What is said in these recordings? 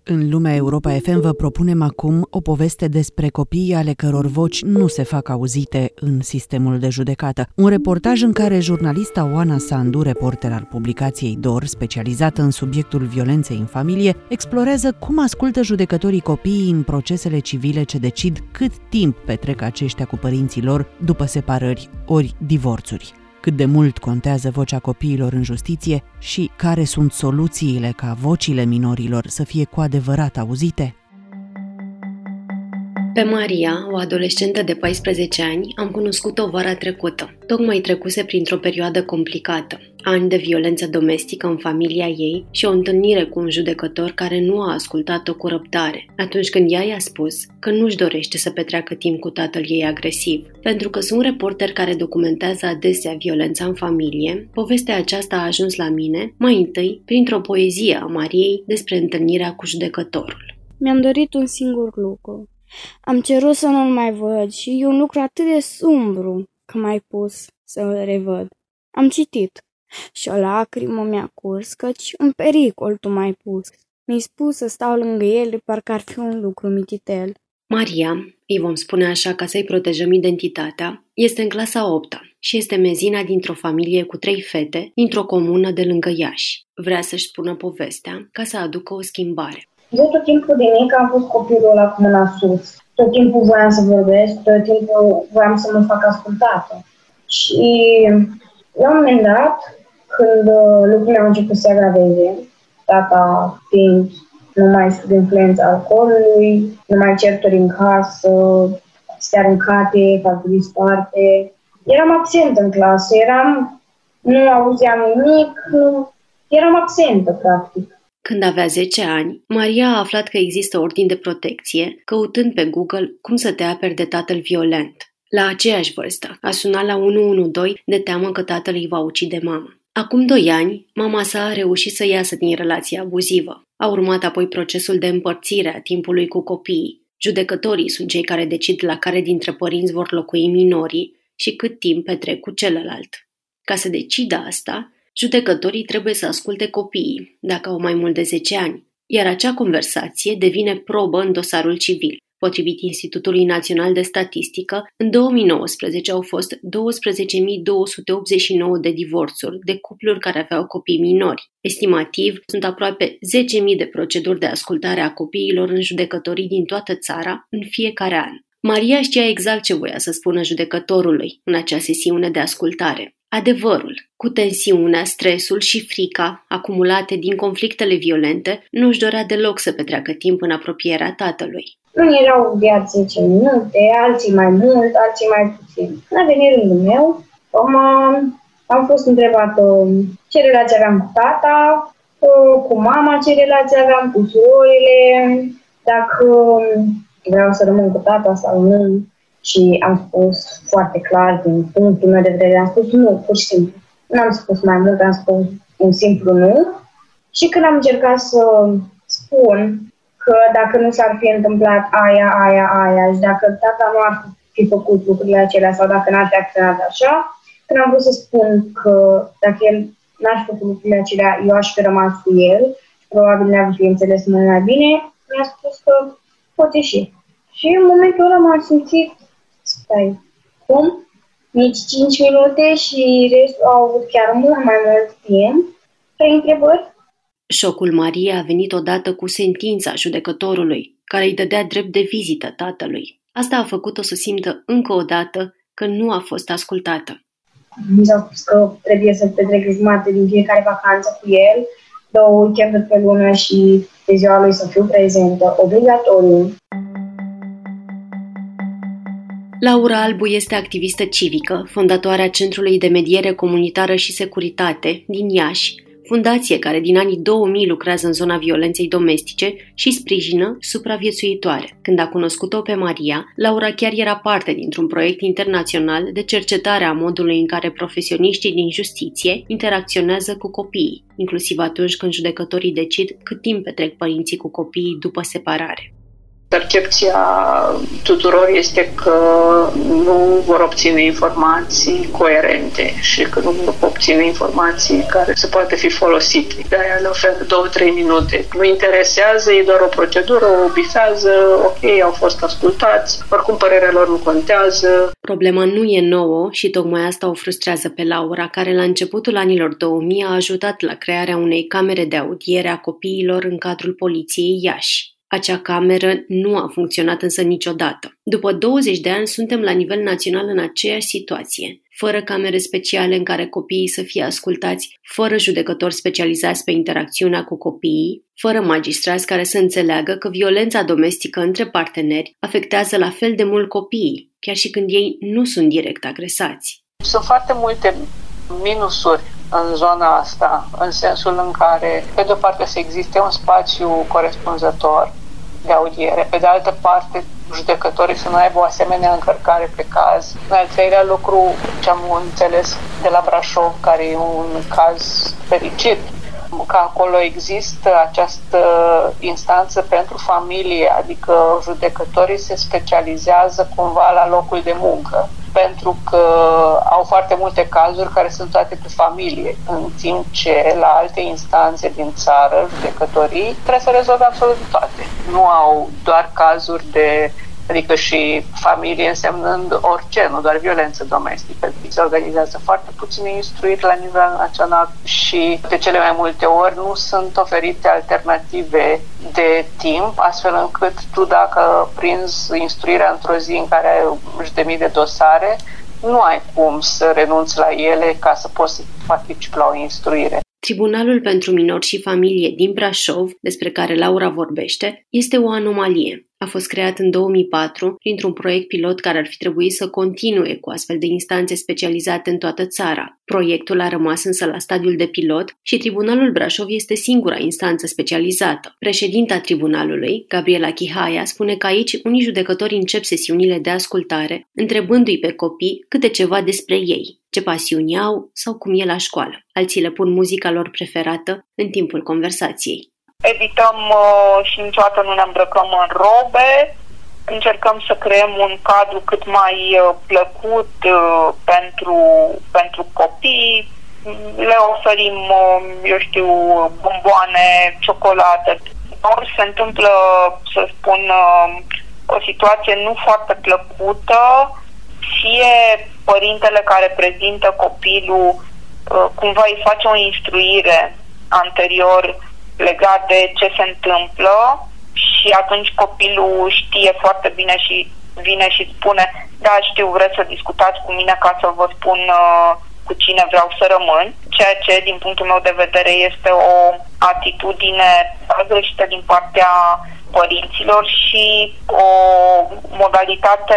În Lumea Europa FM vă propunem acum o poveste despre copiii ale căror voci nu se fac auzite în sistemul de judecată. Un reportaj în care jurnalista Oana Sandu, reporter al publicației DOR, specializată în subiectul violenței în familie, explorează cum ascultă judecătorii copiii în procesele civile ce decid cât timp petrec aceștia cu părinții lor după separări ori divorțuri. Cât de mult contează vocea copiilor în justiție și care sunt soluțiile ca vocile minorilor să fie cu adevărat auzite? Pe Maria, o adolescentă de 14 ani, am cunoscut-o vara trecută. Tocmai trecuse printr-o perioadă complicată, ani de violență domestică în familia ei și o întâlnire cu un judecător care nu a ascultat-o cu răbdare, atunci când ea i-a spus că nu-și dorește să petreacă timp cu tatăl ei agresiv. Pentru că sunt reporteri care documentează adesea violența în familie, povestea aceasta a ajuns la mine, mai întâi, printr-o poezie a Mariei despre întâlnirea cu judecătorul. Mi-am dorit un singur lucru. Am cerut să nu-l mai văd și e un lucru atât de sumbru că m-ai pus să-l revăd. Am citit și o lacrimă mi-a curs, căci un pericol tu m-ai pus. Mi-ai spus să stau lângă el de parcă ar fi un lucru mititel. Maria, îi vom spune așa ca să-i protejăm identitatea, este în clasa 8-a și este mezina dintr-o familie cu 3 fete dintr-o comună de lângă Iași. Vrea să-și spună povestea ca să aducă o schimbare. Eu tot timpul de mic am fost copilul ăla cu mâna sus. Tot timpul voiam să vorbesc, tot timpul voiam să mă fac ascultată. Și la un moment dat, când lucrurile au început să se agraveze, tata fiind numai sub influența alcoolului, numai certuri în casă, astea aruncate, facturi sparte. Eram absentă în clasă, nu auzeam nimic, eram absentă, practic. Când avea 10 ani, Maria a aflat că există ordin de protecție, căutând pe Google cum să te aperi de tatăl violent. La aceeași vârstă, a sunat la 112 de teamă că tatăl îi va ucide mama. Acum 2 ani, mama sa a reușit să iasă din relația abuzivă. A urmat apoi procesul de împărțire a timpului cu copiii. Judecătorii sunt cei care decid la care dintre părinți vor locui minorii și cât timp petrec cu celălalt. Ca să decidă asta, judecătorii trebuie să asculte copiii, dacă au mai mult de 10 ani, iar acea conversație devine probă în dosarul civil. Potrivit Institutului Național de Statistică, în 2019 au fost 12.289 de divorțuri de cupluri care aveau copii minori. Estimativ, sunt aproape 10.000 de proceduri de ascultare a copiilor în judecătorii din toată țara în fiecare an. Maria știa exact ce voia să spună judecătorului în acea sesiune de ascultare. Adevărul, cu tensiunea, stresul și frica acumulate din conflictele violente, nu-și dorea deloc să petreacă timp în apropierea tatălui. Unii erau de 10 minute, alții mai mult, alții mai puțin. Când a venit rândul meu, am fost întrebată ce relație aveam cu tata, cu mama ce relație aveam, cu surorile, dacă vreau să rămân cu tata sau nu. Și am spus foarte clar, din punctul meu de vedere, am spus nu, pur și simplu. Nu am spus mai mult, am spus un simplu nu. Și când am încercat să spun că dacă nu s-ar fi întâmplat aia și dacă tata nu ar fi făcut lucrurile acelea sau dacă n-ar fi acționat așa, când am vrut să spun că dacă el n-ar fi făcut lucrurile acelea, eu aș fi rămas cu el și probabil ne-ar fi înțeles mult mai bine, mi-a spus că pot ieși. Și în momentul ăla m-am simțit, stai, cum? Nici 5 minute și restul au avut chiar mult mai mult timp. 3 întrebări. Șocul Mariei a venit odată cu sentința judecătorului, care îi dădea drept de vizită tatălui. Asta a făcut-o să simtă încă o dată că nu a fost ascultată. Mi s-a spus că trebuie să petrec jumătate din fiecare vacanță cu el, 2 weekenduri pe lună și de ziua lui să fiu prezentă, obligatoriu. Laura Albu este activistă civică, fondatoarea Centrului de Mediere Comunitară și Securitate din Iași, fundație care din anii 2000 lucrează în zona violenței domestice și sprijină supraviețuitoare. Când a cunoscut-o pe Maria, Laura chiar era parte dintr-un proiect internațional de cercetare a modului în care profesioniștii din justiție interacționează cu copiii, inclusiv atunci când judecătorii decid cât timp petrec părinții cu copiii după separare. Percepția tuturor este că nu vor obține informații coerente și că nu vor obține informații care să poată fi folosite. De-aia le oferă 2-3 minute. Nu interesează, e doar o procedură, o bifează, ok, au fost ascultați, oricum părerea lor nu contează. Problema nu e nouă și tocmai asta o frustrează pe Laura, care la începutul anilor 2000 a ajutat la crearea unei camere de audiere a copiilor în cadrul Poliției Iași. Acea cameră nu a funcționat însă niciodată. După 20 de ani suntem la nivel național în aceeași situație, fără camere speciale în care copiii să fie ascultați, fără judecători specializați pe interacțiunea cu copiii, fără magistrați care să înțeleagă că violența domestică între parteneri afectează la fel de mult copiii, chiar și când ei nu sunt direct agresați. Sunt foarte multe minusuri în zona asta, în sensul în care, pe de o parte, să existe un spațiu corespunzător de audiere, pe de altă parte, judecătorii să nu aibă o asemenea încărcare pe caz. În al treilea lucru, ce am înțeles de la Brașov, care e un caz fericit, că acolo există această instanță pentru familie, adică judecătorii se specializează cumva la locul de muncă, pentru că au foarte multe cazuri care sunt toate pe familie, în timp ce la alte instanțe din țară, judecătorii trebuie să rezolve absolut toate. Nu au doar cazuri adică și familie însemnând orice, nu doar violență domestică. Se organizează foarte puține instruiri la nivel național și de cele mai multe ori nu sunt oferite alternative de timp, astfel încât tu, dacă prinzi instruirea într-o zi în care ai 100.000 de dosare, nu ai cum să renunți la ele ca să poți să participi la o instruire. Tribunalul pentru Minori și Familie din Brașov, despre care Laura vorbește, este o anomalie. A fost creat în 2004 printr-un proiect pilot care ar fi trebuit să continue cu astfel de instanțe specializate în toată țara. Proiectul a rămas însă la stadiul de pilot și Tribunalul Brașov este singura instanță specializată. Președinta tribunalului, Gabriela Chihaia, spune că aici unii judecători încep sesiunile de ascultare, întrebându-i pe copii câte ceva despre ei, ce pasiuni au sau cum e la școală. Alții le pun muzica lor preferată în timpul conversației. Edităm și niciodată nu ne îmbrăcăm în robe, încercăm să creăm un cadru cât mai plăcut pentru copii, le oferim, bomboane, ciocolată. Ori se întâmplă, să spun, o situație nu foarte plăcută, fie părintele care prezintă copilul cumva îi face o instruire anterior legat de ce se întâmplă și atunci copilul știe foarte bine și vine și spune: da, știu, vreți să discutați cu mine ca să vă spun cu cine vreau să rămân, ceea ce din punctul meu de vedere este o atitudine greșită din partea părinților și o modalitate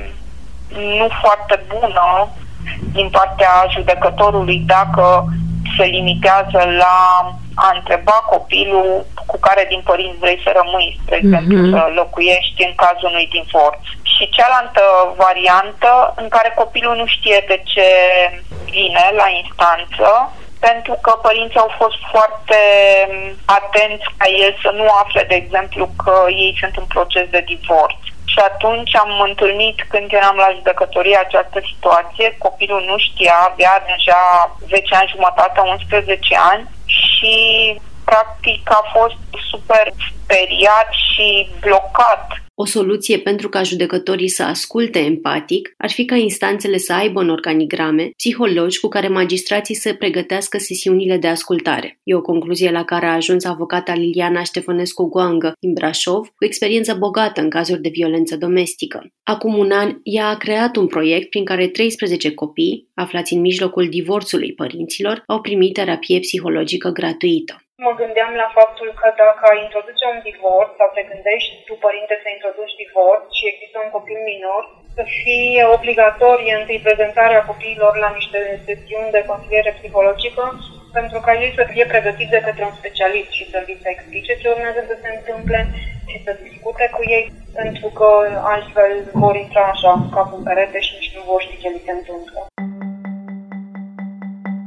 nu foarte bună din partea judecătorului dacă se limitează la a întreba copilul cu care din părinți vrei să rămâi, spre exemplu, să locuiești în cazul unui divorț. Și cealaltă variantă în care copilul nu știe de ce vine la instanță, pentru că părinții au fost foarte atenți ca el să nu afle, de exemplu, că ei sunt în proces de divorț. Și atunci am întâlnit, când eram la judecătorie, această situație. Copilul nu știa, avea deja 10 ani jumătate, 11 ani și practic a fost super speriat și blocat. O soluție pentru ca judecătorii să asculte empatic ar fi ca instanțele să aibă în organigrame psihologi cu care magistrații să pregătească sesiunile de ascultare. E o concluzie la care a ajuns avocata Liliana Ștefănescu-Goangă din Brașov, cu experiență bogată în cazuri de violență domestică. Acum un an, ea a creat un proiect prin care 13 copii, aflați în mijlocul divorțului părinților, au primit terapie psihologică gratuită. Mă gândeam la faptul că dacă ai introduce un divorț sau te gândești tu, părinte, să introduci divorț și există un copil minor, să fie obligatorie întâi prezentarea copiilor la niște sesiuni de consiliere psihologică, pentru ca ei să fie pregătiți de către un specialist și să li se explice ce urmează să se întâmple și să discute cu ei, pentru că altfel vor intra așa cap în perete și nici nu vor ști ce li se întâmplă.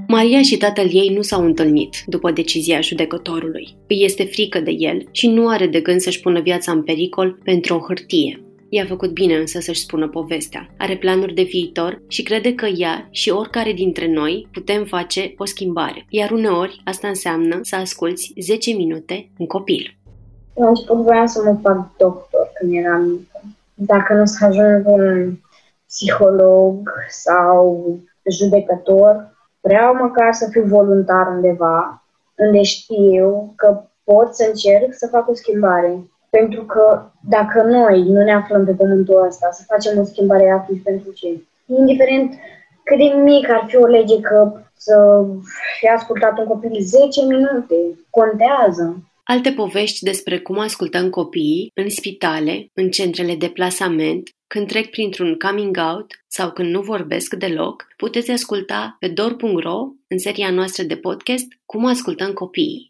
Maria și tatăl ei nu s-au întâlnit după decizia judecătorului. Îi este frică de el și nu are de gând să-și pună viața în pericol pentru o hârtie. I-a făcut bine însă să-și spună povestea. Are planuri de viitor și crede că ea și oricare dintre noi putem face o schimbare. Iar uneori asta înseamnă să asculți 10 minute un copil. La început voiam să mă fac doctor când eram mică. Dacă nu să ajung un psiholog sau judecător, vreau măcar să fiu voluntar undeva, unde știu că pot să încerc să fac o schimbare. Pentru că dacă noi nu ne aflăm pe pământul ăsta, să facem o schimbare atunci pentru ce? Indiferent cât de mic ar fi o lege, că să fie ascultat un copil 10 minute, contează. Alte povești despre cum ascultăm copiii în spitale, în centrele de plasament, când trec printr-un coming out sau când nu vorbesc deloc, puteți asculta pe dor.ro în seria noastră de podcast Cum ascultăm copiii.